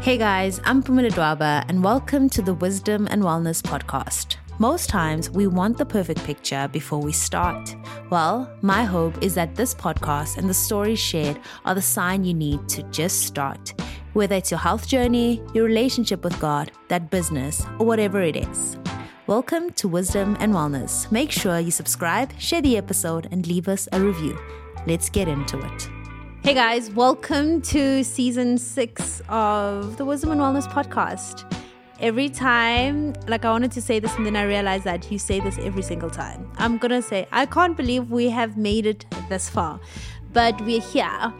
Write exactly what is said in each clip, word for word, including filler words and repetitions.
Hey guys, I'm Pumila Dwaba and welcome to the Wisdom and Wellness Podcast. Most times we want the perfect picture before we start. Well, my hope is that this podcast and the stories shared are the sign you need to just start. Whether it's your health journey, your relationship with God, that business, or whatever it is. Welcome to Wisdom and Wellness. Make sure you subscribe, share the episode, and leave us a review. Let's get into it. Hey guys, welcome to season six of the Wisdom and Wellness Podcast. Every time, like I wanted to say this and then I realized that you say this every single time. I'm going to say, I can't believe we have made it this far, but we're here.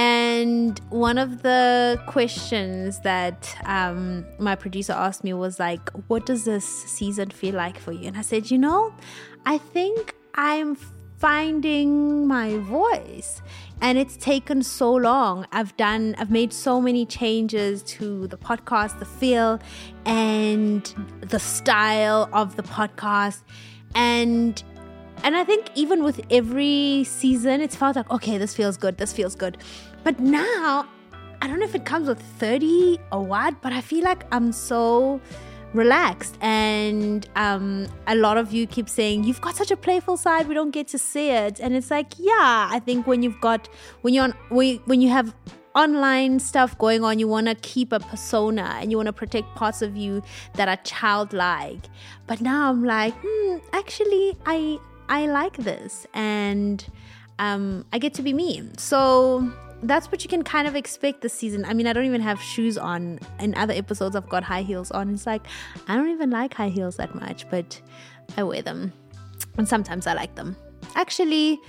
And one of the questions that um, my producer asked me was like, what does this season feel like for you? And I said, you know, I think I'm finding my voice. And it's taken so long. I've done, I've made so many changes to the podcast, the feel and the style of the podcast. And and I think even with every season, it's felt like, okay, this feels good, this feels good. But now, I don't know if it comes with thirty or what, but I feel like I'm so relaxed. And um, a lot of you keep saying, you've got such a playful side, we don't get to see it. And it's like, yeah, I think when you've got, when you're on, when you have online stuff going on, you want to keep a persona and you want to protect parts of you that are childlike. But now I'm like, hmm, actually, I I like this, and um, I get to be me. So that's what you can kind of expect this season. I mean, I don't even have shoes on. In other episodes, I've got high heels on. It's like, I don't even like high heels that much, but I wear them. And sometimes I like them. Actually,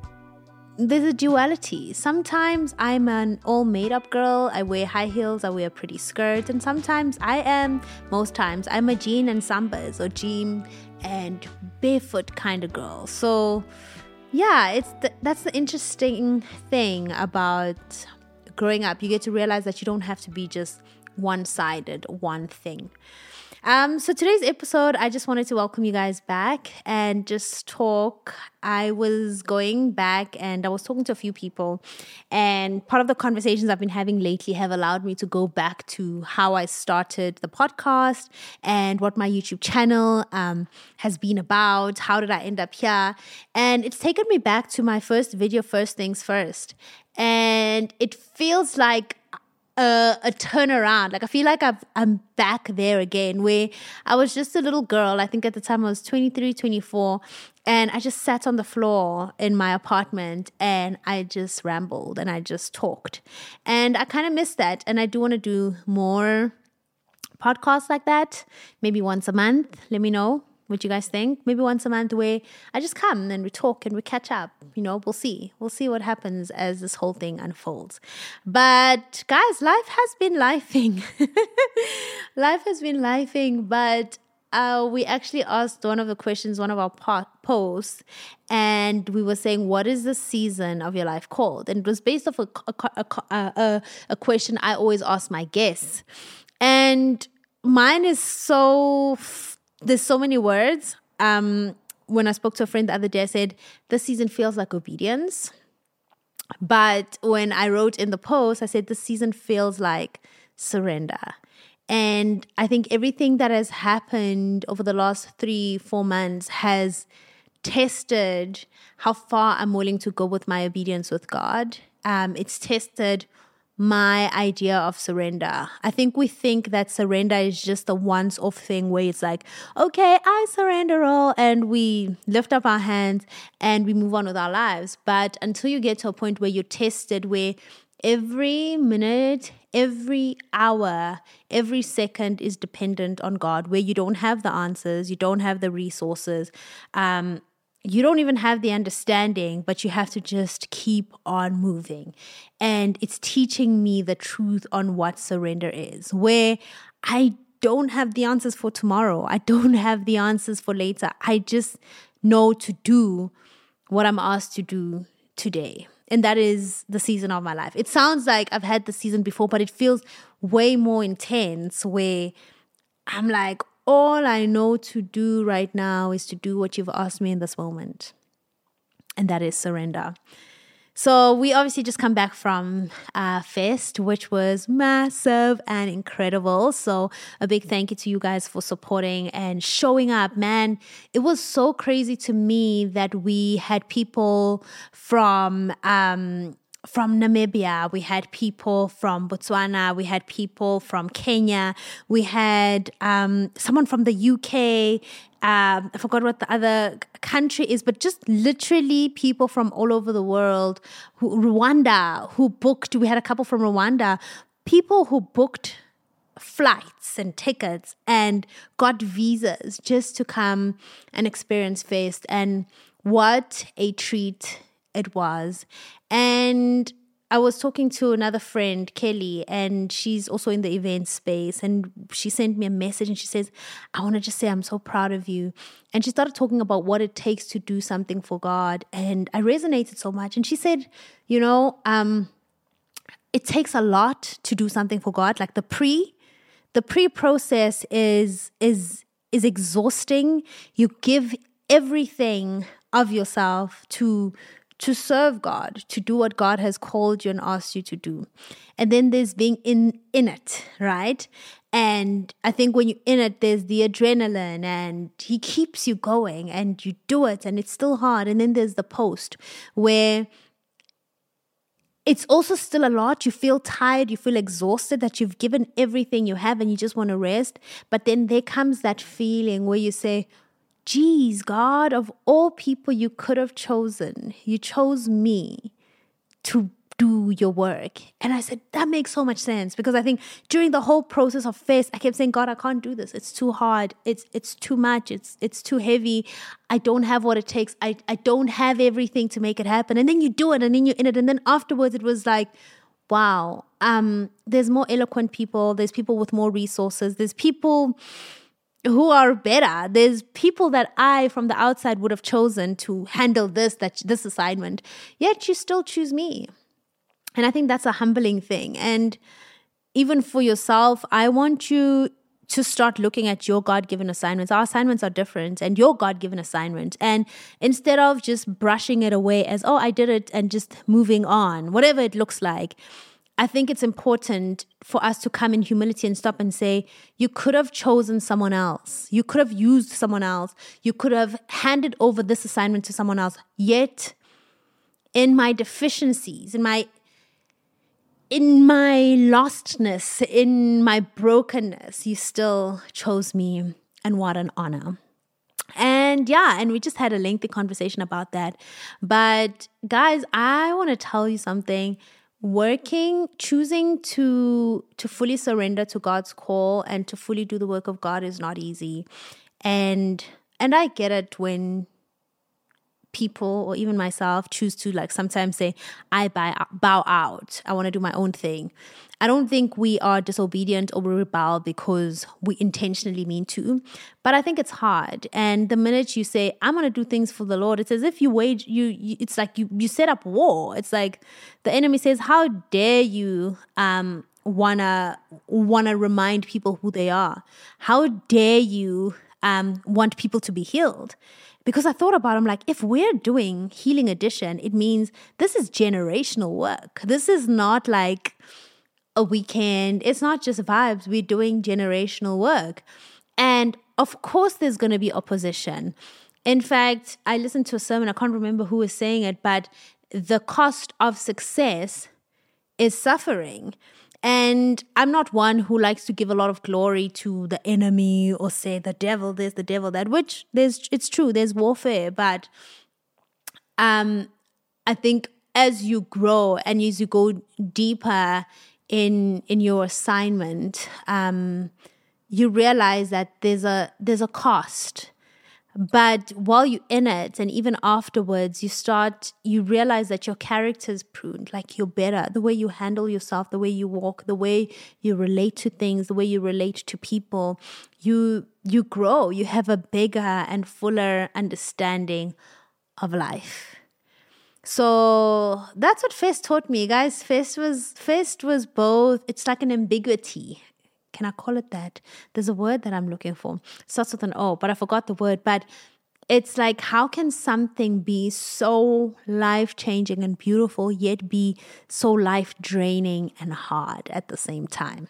there's a duality. Sometimes I'm an all made up girl. I wear high heels, I wear a pretty skirt. And sometimes I am, most times, I'm a jean and sambas or jean and barefoot kind of girl. So yeah, it's the, that's the interesting thing about growing up. You get to realize that you don't have to be just one-sided, one thing. Um, so today's episode, I just wanted to welcome you guys back and just talk. I was going back and I was talking to a few people, and part of the conversations I've been having lately have allowed me to go back to how I started the podcast and what my YouTube channel um, has been about. How did I end up here? And it's taken me back to my first video, First Things First. And it feels like A, a turnaround. Like I feel like I've, I'm back there again, where I was just a little girl. I think at the time I was twenty-three, twenty-four, and I just sat on the floor in my apartment and I just rambled and I just talked. And I kind of miss that, and I do want to do more podcasts like that, maybe once a month. Let me know what you guys think. Maybe once a month where I just come and we talk and we catch up. You know, we'll see. We'll see what happens as this whole thing unfolds. But guys, life has been lifing. Life has been lifing. But uh, we actually asked one of the questions, one of our po- posts, and we were saying, what is the season of your life called? And it was based off a, a, a, a, a question I always ask my guests. And mine is so... There's so many words. Um, when I spoke to a friend the other day, I said, this season feels like obedience. But when I wrote in the post, I said, this season feels like surrender. And I think everything that has happened over the last three, four months has tested how far I'm willing to go with my obedience with God. Um, it's tested my idea of surrender. I think we think that surrender is just a once-off thing where it's like, okay, I surrender all, and we lift up our hands and we move on with our lives. But until you get to a point where you're tested, where every minute, every hour, every second is dependent on God, where you don't have the answers, you don't have the resources, um, you don't even have the understanding, but you have to just keep on moving. And it's teaching me the truth on what surrender is, where I don't have the answers for tomorrow. I don't have the answers for later. I just know to do what I'm asked to do today. And that is the season of my life. It sounds like I've had the season before, but it feels way more intense, where I'm like, all I know to do right now is to do what you've asked me in this moment. And that is surrender. So we obviously just come back from uh, Fest, which was massive and incredible. So a big thank you to you guys for supporting and showing up. Man, it was so crazy to me that we had people from um, from Namibia, we had people from Botswana, we had people from Kenya, we had um, someone from the U K. Um, I forgot what the other country is, but just literally people from all over the world. Who, Rwanda, who booked, we had a couple from Rwanda, people who booked flights and tickets and got visas just to come and experience Fest. And what a treat it was. And I was talking to another friend, Kelly, and she's also in the event space. And she sent me a message and she says, I want to just say I'm so proud of you. And she started talking about what it takes to do something for God. And I resonated so much. And she said, you know, um, it takes a lot to do something for God. Like the pre, the pre-process is, is, is exhausting. You give everything of yourself to to serve God, to do what God has called you and asked you to do. And then there's being in, in it, right? And I think when you're in it, there's the adrenaline and he keeps you going and you do it and it's still hard. And then there's the post where it's also still a lot. You feel tired, you feel exhausted, that you've given everything you have and you just want to rest. But then there comes that feeling where you say, geez, God, of all people you could have chosen, you chose me to do your work. And I said, that makes so much sense, because I think during the whole process of Fest, I kept saying, God, I can't do this. It's too hard. It's it's too much. It's it's too heavy. I don't have what it takes. I, I don't have everything to make it happen. And then you do it and then you're in it. And then afterwards it was like, wow, um, there's more eloquent people. There's people with more resources. There's people who are better. There's people that I, from the outside, would have chosen to handle this, that this assignment. Yet you still choose me. And I think that's a humbling thing. And even for yourself, I want you to start looking at your God-given assignments. Our assignments are different, and your God-given assignment. And instead of just brushing it away as, oh, I did it, and just moving on, whatever it looks like, I think it's important for us to come in humility and stop and say, you could have chosen someone else. You could have used someone else. You could have handed over this assignment to someone else. Yet, in my deficiencies, in my in my lostness, in my brokenness, you still chose me. And what an honor. And yeah, and we just had a lengthy conversation about that. But guys, I want to tell you something. Working, choosing to to fully surrender to God's call and to fully do the work of God is not easy. And and I get it when people, or even myself, choose to like sometimes say, I bow, bow out. I want to do my own thing. I don't think we are disobedient or we rebel because we intentionally mean to, but I think it's hard. And the minute you say, I'm going to do things for the Lord, it's as if you wage, you, you it's like you, you set up war. It's like the enemy says, how dare you um, wanna, wanna remind people who they are? How dare you um, want people to be healed? Because I thought about it, I'm like, if we're doing Healing Edition, it means this is generational work. This is not like a weekend. It's not just vibes. We're doing generational work. And of course, there's going to be opposition. In fact, I listened to a sermon. I can't remember who was saying it, but the cost of success is suffering. And I'm not one who likes to give a lot of glory to the enemy or say the devil this, the devil that, which there's, it's true, there's warfare. But um, I think as you grow and as you go deeper in in your assignment, um, you realize that there's a there's a cost. But while you're in it, and even afterwards, you start, you realize that your character's pruned, like you're better. The way you handle yourself, the way you walk, the way you relate to things, the way you relate to people, you you grow. You have a bigger and fuller understanding of life. So that's what Fest taught me, guys. Fest was Fest was both. It's like an ambiguity. Can I call it that? There's a word that I'm looking for. It starts with an O, but I forgot the word. But it's like, how can something be so life-changing and beautiful yet be so life-draining and hard at the same time?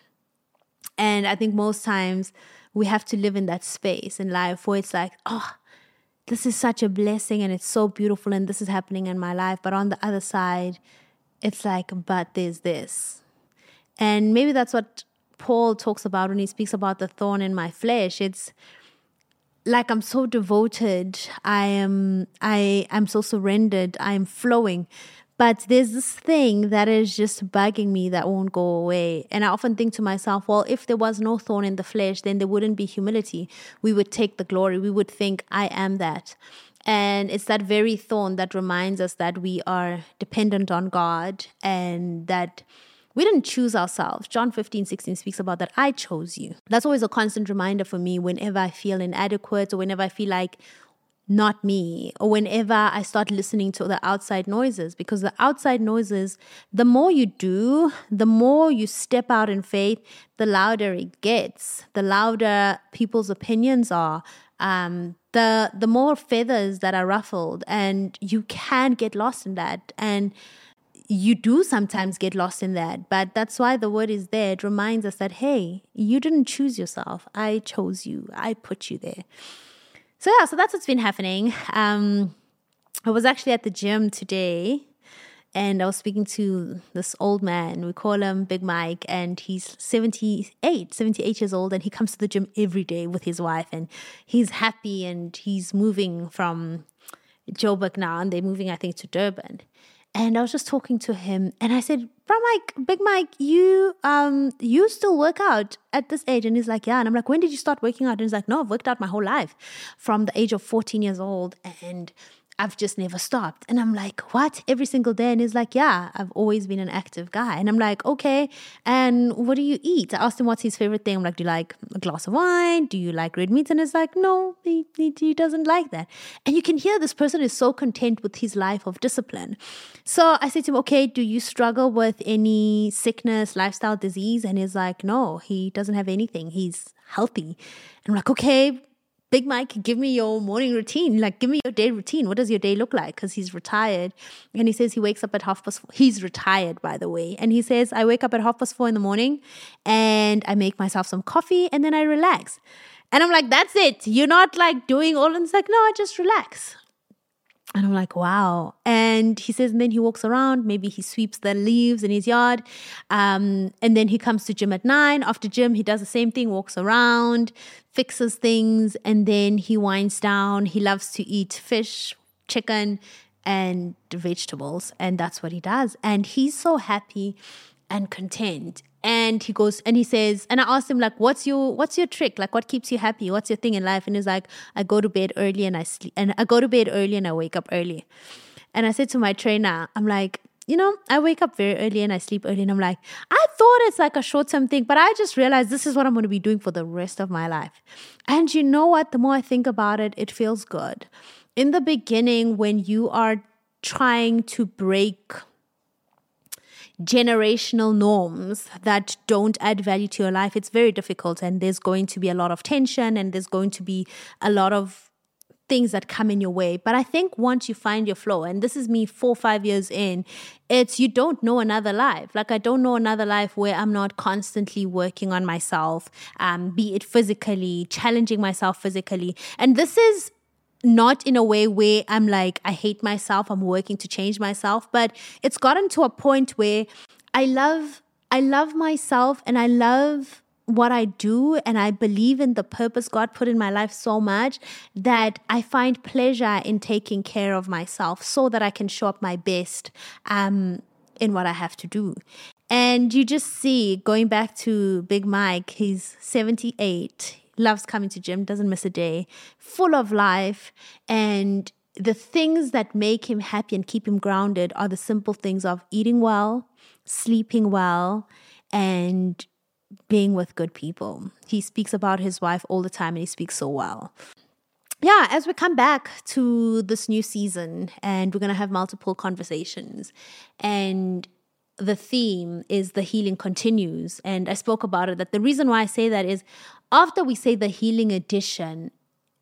And I think most times we have to live in that space in life where it's like, oh, this is such a blessing and it's so beautiful and this is happening in my life. But on the other side, it's like, but there's this. And maybe that's what Paul talks about when he speaks about the thorn in my flesh. It's like, I'm so devoted. I am, I, I'm so surrendered. I'm flowing. But there's this thing that is just bugging me that won't go away. And I often think to myself, well, if there was no thorn in the flesh, then there wouldn't be humility. We would take the glory. We would think, I am that. And it's that very thorn that reminds us that we are dependent on God and that we didn't choose ourselves. John fifteen, sixteen speaks about that. I chose you. That's always a constant reminder for me whenever I feel inadequate or whenever I feel like not me, or whenever I start listening to the outside noises, because the outside noises, the more you do, the more you step out in faith, the louder it gets, the louder people's opinions are, um, the the more feathers that are ruffled, and you can get lost in that. And you do sometimes get lost in that, but that's why the word is there. It reminds us that, hey, you didn't choose yourself. I chose you. I put you there. So yeah, so that's what's been happening. Um, I was actually at the gym today and I was speaking to this old man. We call him Big Mike, and he's seventy-eight, seventy-eight years old, and he comes to the gym every day with his wife, and he's happy, and he's moving from Joburg now, and they're moving, I think, to Durban. And I was just talking to him, and I said, "Bro, Mike, Big Mike, you um you still work out at this age?" And he's like, "Yeah." And I'm like, "When did you start working out?" And he's like, "No, I've worked out my whole life from the age of fourteen years old, and I've just never stopped." And I'm like, "What? Every single day?" And he's like, "Yeah, I've always been an active guy." And I'm like, "Okay, and what do you eat?" I asked him what's his favorite thing. I'm like, "Do you like a glass of wine? Do you like red meat?" And he's like, "No, he, he, he doesn't like that." And you can hear this person is so content with his life of discipline. So I said to him, "Okay, do you struggle with any sickness, lifestyle disease?" And he's like, "No, he doesn't have anything. He's healthy." And I'm like, "Okay, Big Mike, give me your morning routine. Like, give me your day routine. What does your day look like?" Because he's retired. And he says he wakes up at half past four. He's retired, by the way. And he says, "I wake up at half past four in the morning and I make myself some coffee and then I relax." And I'm like, "That's it. You're not like doing all." And it's like, "No, I just relax." And I'm like, wow. And he says, and then he walks around, maybe he sweeps the leaves in his yard. Um, and then he comes to gym at nine. After gym, he does the same thing, walks around, fixes things, and then he winds down. He loves to eat fish, chicken, and vegetables. And that's what he does. And he's so happy and content. And he goes and he says, and I asked him, like, what's your what's your trick? Like, what keeps you happy? What's your thing in life? And he's like, I go to bed early and I sleep, and I go to bed early and I wake up early. And I said to my trainer, I'm like, you know, I wake up very early and I sleep early. And I'm like, I thought it's like a short-term thing, but I just realized this is what I'm going to be doing for the rest of my life. And you know what? The more I think about it, it feels good. In the beginning, when you are trying to break generational norms that don't add value to your life, it's very difficult, and there's going to be a lot of tension, and there's going to be a lot of things that come in your way. But I think once you find your flow, and this is me four, five years in, it's you don't know another life. Like, I don't know another life where I'm not constantly working on myself, um, be it physically, challenging myself physically. And this is not in a way where I'm like, I hate myself, I'm working to change myself, but it's gotten to a point where I love, I love myself and I love what I do, and I believe in the purpose God put in my life so much that I find pleasure in taking care of myself so that I can show up my best um, in what I have to do. And you just see, going back to Big Mike, he's seventy-eight, loves coming to gym, doesn't miss a day, full of life. And the things that make him happy and keep him grounded are the simple things of eating well, sleeping well, and being with good people. He speaks about his wife all the time, and he speaks so well. Yeah, as we come back to this new season, and we're going to have multiple conversations, and the theme is the healing continues. And I spoke about it, that the reason why I say that is after we say the healing edition,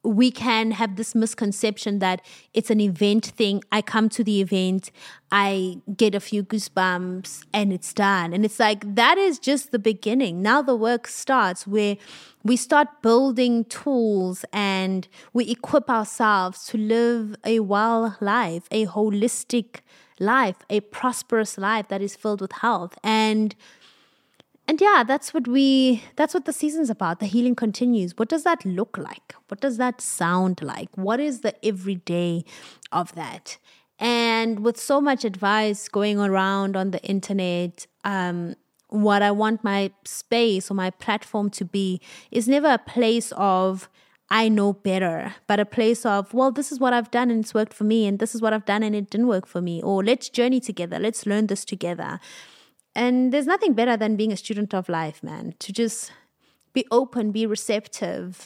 we can have this misconception that it's an event thing. I come to the event, I get a few goosebumps, and it's done. And it's like, that is just the beginning. Now the work starts where we start building tools and we equip ourselves to live a well life, a holistic life, a prosperous life that is filled with health. And And yeah, that's what we, that's what the season's about. The healing continues. What does that look like? What does that sound like? What is the everyday of that? And with so much advice going around on the internet, um, what I want my space or my platform to be is never a place of, I know better, but a place of, well, this is what I've done and it's worked for me, and this is what I've done and it didn't work for me, or let's journey together, let's learn this together. And there's nothing better than being a student of life, man, to just be open, be receptive,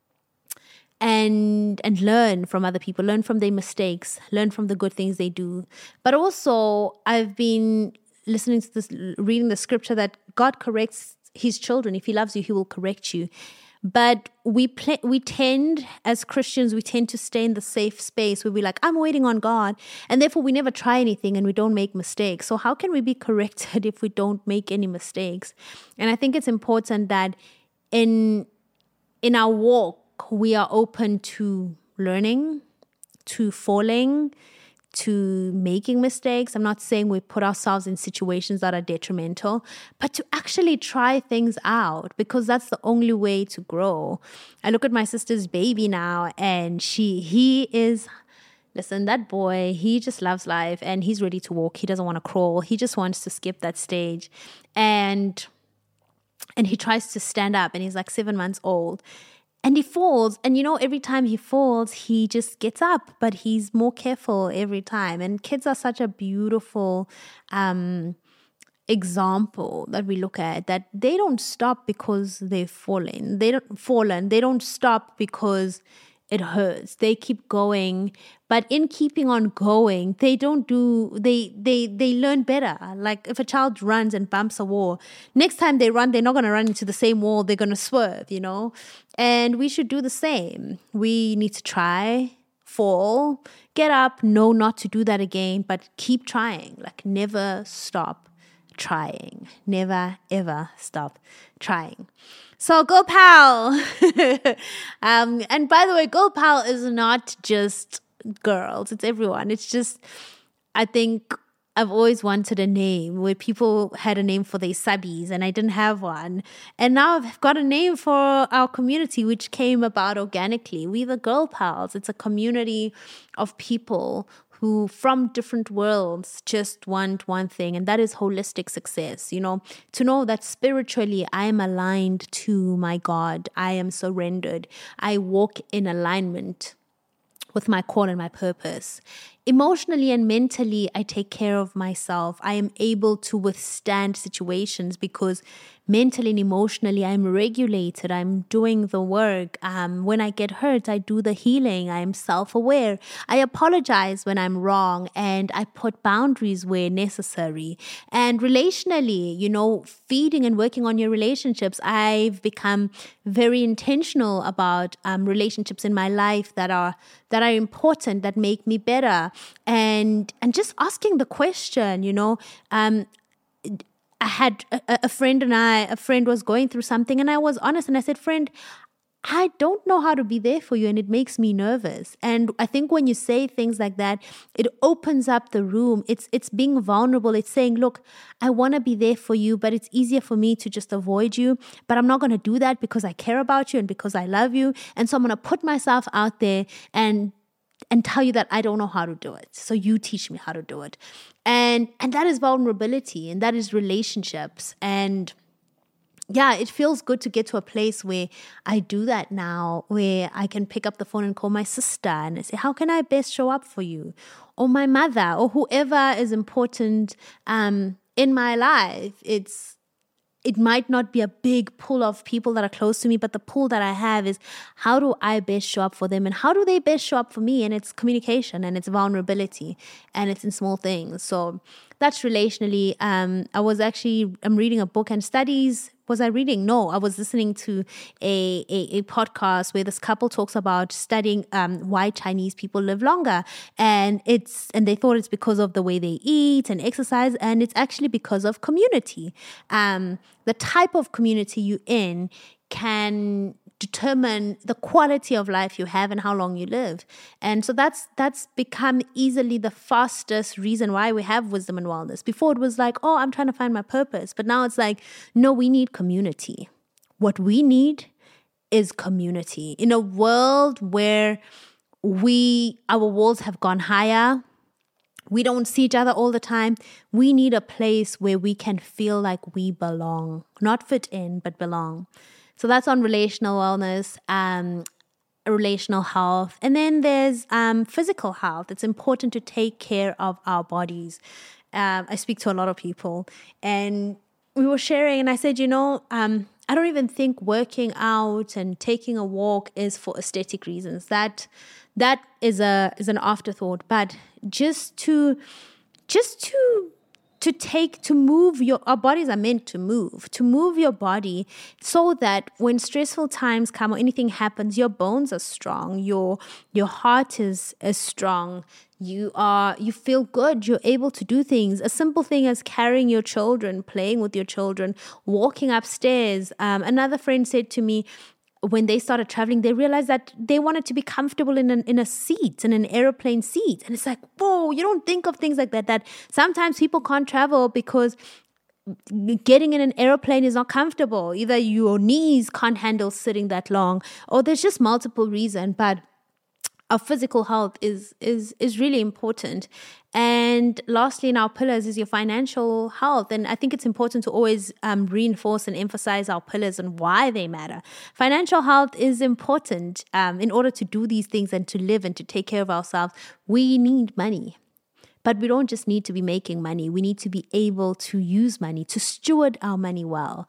and and learn from other people, learn from their mistakes, learn from the good things they do. But also, I've been listening to this, reading the scripture that God corrects his children. If he loves you, he will correct you. But we play, we tend, as Christians, we tend to stay in the safe space where we're like, I'm waiting on God. And therefore, we never try anything and we don't make mistakes. So how can we be corrected if we don't make any mistakes? And I think it's important that in, in our walk, we are open to learning, to falling, to making mistakes. I'm not saying we put ourselves in situations that are detrimental, but to actually try things out, because that's the only way to grow. I look at my sister's baby now, and she, he is, listen, that boy, he just loves life and he's ready to walk. He doesn't want to crawl. He just wants to skip that stage. And, and he tries to stand up, and he's like seven months old. And he falls, and you know, every time he falls, he just gets up, but he's more careful every time. And kids are such a beautiful um, example that we look at, that they don't stop because they've fallen. They don't fallen. They don't stop because it hurts. They keep going, but in keeping on going, they don't do, they, they, they learn better. Like if a child runs and bumps a wall, next time they run, they're not going to run into the same wall. They're going to swerve, you know, and we should do the same. We need to try, fall, get up, know not to do that again, but keep trying. Like never stop trying. Never, ever stop trying. So Girl Pal. um, and by the way, Girl Pal is not just girls. It's everyone. It's just, I think I've always wanted a name where people had a name for their subbies and I didn't have one. And now I've got a name for our community, which came about organically. We're the Girl Pals. It's a community of people who from different worlds just want one thing, and that is holistic success. You know, to know that spiritually I am aligned to my God. I am surrendered. I walk in alignment with my call and my purpose. Emotionally and mentally, I take care of myself. I am able to withstand situations because mentally and emotionally, I'm regulated. I'm doing the work. Um, when I get hurt, I do the healing. I am self-aware. I apologize when I'm wrong, and I put boundaries where necessary. And relationally, you know, feeding and working on your relationships, I've become very intentional about um, relationships in my life that are that are important, that make me better. And and just asking the question, you know, um, I had a, a friend and I, a friend was going through something, and I was honest and I said, friend, I don't know how to be there for you, and it makes me nervous. And I think when you say things like that, it opens up the room. It's it's being vulnerable. It's saying, look, I want to be there for you, but it's easier for me to just avoid you. But I'm not going to do that because I care about you and because I love you. And so I'm going to put myself out there and and tell you that I don't know how to do it. So you teach me how to do it. And and that is vulnerability, and that is relationships. And yeah, it feels good to get to a place where I do that now, where I can pick up the phone and call my sister and say, how can I best show up for you? Or my mother, or whoever is important um, in my life. It's It might not be a big pool of people that are close to me, but the pool that I have is, how do I best show up for them, and how do they best show up for me? And it's communication, and it's vulnerability, and it's in small things. So that's relationally. Um, I was actually, I'm reading a book and studies. Was I reading? No, I was listening to a, a, a podcast where this couple talks about studying um, why Chinese people live longer. And it's and they thought it's because of the way they eat and exercise. And it's actually because of community. Um, the type of community you're in can determine the quality of life you have and how long you live. And so that's that's become easily the fastest reason why we have wisdom and wellness. Before it was like, oh, I'm trying to find my purpose. But now it's like, no, we need community. What we need is community. In a world where we our walls have gone higher, we don't see each other all the time, we need a place where we can feel like we belong. Not fit in, but belong. So that's on relational wellness, um, relational health. And then there's um, physical health. It's important to take care of our bodies. Um, I speak to a lot of people, and we were sharing, and I said, you know, um, I don't even think working out and taking a walk is for aesthetic reasons. That that is a is an afterthought. But just to just to to take, to move your, our bodies are meant to move, to move your body so that when stressful times come or anything happens, your bones are strong, your, your heart is, is strong, you are, you feel good, you're able to do things. A simple thing as carrying your children, playing with your children, walking upstairs. Um, another friend said to me, when they started traveling, they realized that they wanted to be comfortable in an, in a seat, in an airplane seat. And it's like, whoa, you don't think of things like that, that sometimes people can't travel because getting in an airplane is not comfortable. Either your knees can't handle sitting that long, or there's just multiple reasons. But our physical health is is is really important. And lastly, in our pillars is your financial health. And I think it's important to always um, reinforce and emphasize our pillars and why they matter. Financial health is important. Um, in order to do these things and to live and to take care of ourselves, we need money. But we don't just need to be making money. We need to be able to use money, to steward our money well,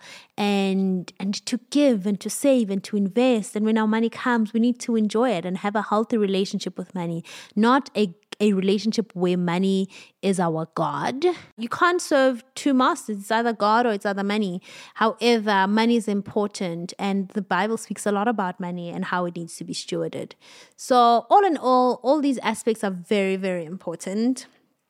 and and to give and to save and to invest. And when our money comes, we need to enjoy it and have a healthy relationship with money, not a a relationship where money is our God. You can't serve two masters. It's either God or it's either money. However, money is important, and the Bible speaks a lot about money and how it needs to be stewarded. So all in all, all these aspects are very, very important.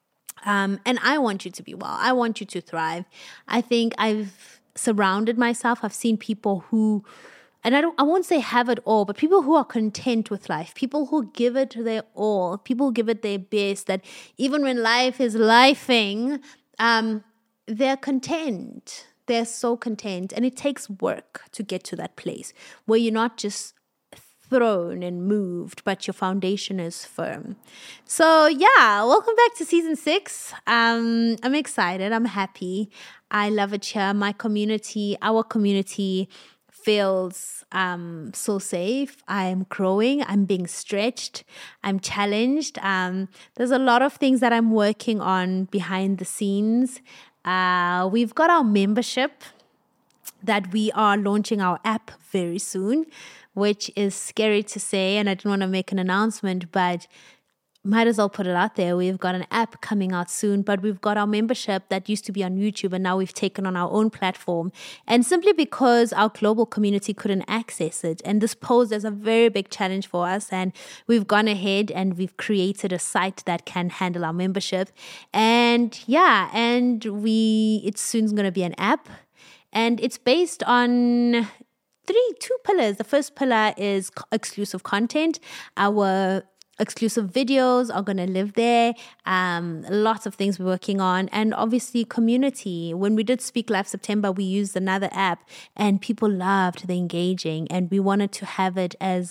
Um, and I want you to be well. I want you to thrive. I think I've surrounded myself. I've seen people who, and I don't, I won't say have it all, but people who are content with life, people who give it their all, people who give it their best, that even when life is lifing, um, they're content. They're so content. And it takes work to get to that place where you're not just thrown and moved, but your foundation is firm. So yeah, welcome back to season six. Um, I'm excited. I'm happy. I love it here. My community, our community feels um, so safe. I'm growing. I'm being stretched. I'm challenged. Um, there's a lot of things that I'm working on behind the scenes. Uh, we've got our membership that we are launching our app very soon, which is scary to say, and I didn't want to make an announcement, but might as well put it out there. We've got an app coming out soon, but we've got our membership that used to be on YouTube, and now we've taken on our own platform. And simply because our global community couldn't access it, and this posed as a very big challenge for us, and we've gone ahead and we've created a site that can handle our membership. And yeah, and we it's soon going to be an app, and it's based on Three, two pillars. The first pillar is exclusive content. Our exclusive videos are going to live there. Um, lots of things we're working on. And obviously community. When we did Speak Live September, we used another app and people loved the engaging, and we wanted to have it as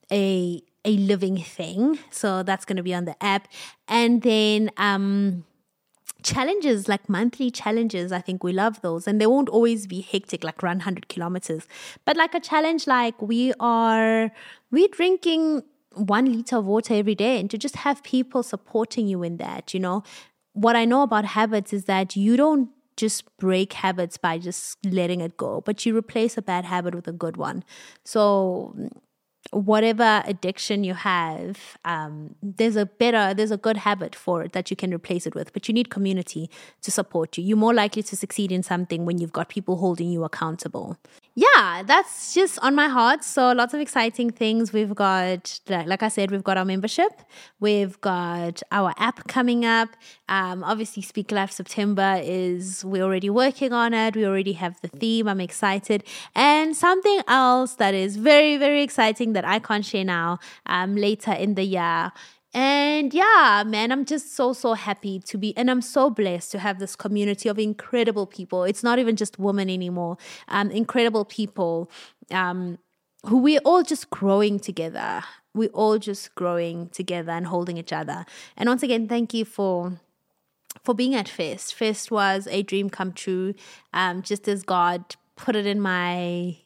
a, a living thing. So that's going to be on the app. And then, um, challenges, like monthly challenges, I think we love those, and they won't always be hectic, like run one hundred kilometers, but like a challenge like we are we're drinking one liter of water every day, and to just have people supporting you in that. You know, what I know about habits is that you don't just break habits by just letting it go, but you replace a bad habit with a good one. So whatever addiction you have, um, there's a better, there's a good habit for it that you can replace it with. But you need community to support you. You're more likely to succeed in something when you've got people holding you accountable. Yeah, that's just on my heart. So lots of exciting things. We've got, like I said, we've got our membership. We've got our app coming up. Um, obviously, Speak Life September is, we're already working on it. We already have the theme. I'm excited. And something else that is very, very exciting that I can't share now, um, later in the year. And yeah, man, I'm just so, so happy to be, and I'm so blessed to have this community of incredible people. It's not even just women anymore. Um, incredible people um, who we're all just growing together. We're all just growing together and holding each other. And once again, thank you for for being at Fest. Fest was a dream come true. Um, just as God put it in my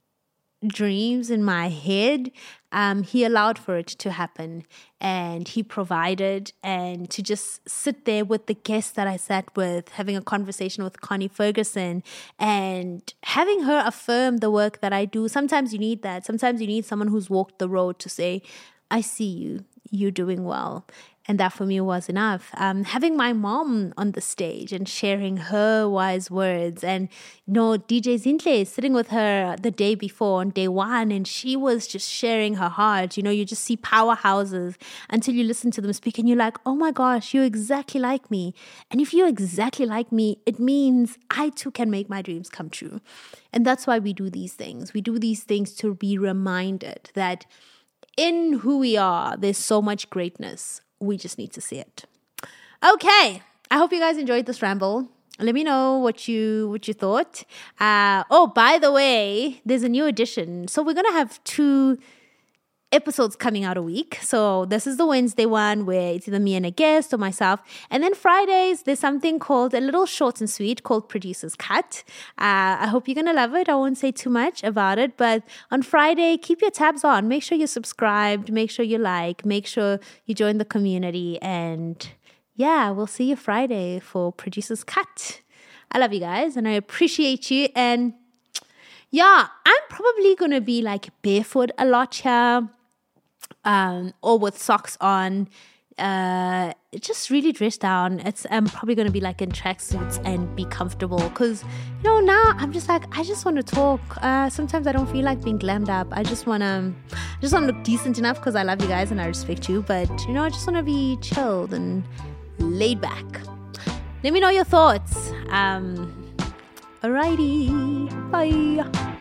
dreams in my head, um, he allowed for it to happen, and he provided. And to just sit there with the guests that I sat with, having a conversation with Connie Ferguson and having her affirm the work that I do. Sometimes you need that. Sometimes you need someone who's walked the road to say, I see you, you're doing well. And that for me was enough. Um, having my mom on the stage and sharing her wise words, and you know, D J Zintle sitting with her the day before on day one, and she was just sharing her heart. You know, you just see powerhouses until you listen to them speak, and you're like, oh my gosh, you're exactly like me. And if you're exactly like me, it means I too can make my dreams come true. And that's why we do these things. We do these things to be reminded that in who we are, there's so much greatness. We just need to see it. Okay. I hope you guys enjoyed this ramble. Let me know what you what you thought. Uh, oh, by the way, there's a new edition. So we're going to have two episodes coming out a week. So this is the Wednesday one where it's either me and a guest or myself. And then Fridays, there's something called a little short and sweet called Producer's Cut. Uh, I hope you're going to love it. I won't say too much about it. But on Friday, keep your tabs on. Make sure you're subscribed. Make sure you like. Make sure you join the community. And yeah, we'll see you Friday for Producer's Cut. I love you guys and I appreciate you. And yeah, I'm probably going to be like barefoot a lot here. Um, or with socks on, uh, just really dressed down. It's I'm probably going to be like in tracksuits and be comfortable because, you know, now I'm just like, I just want to talk. Uh, sometimes I don't feel like being glammed up. I just want to, I just want to look decent enough because I love you guys and I respect you. But, you know, I just want to be chilled and laid back. Let me know your thoughts. Um, alrighty. Bye.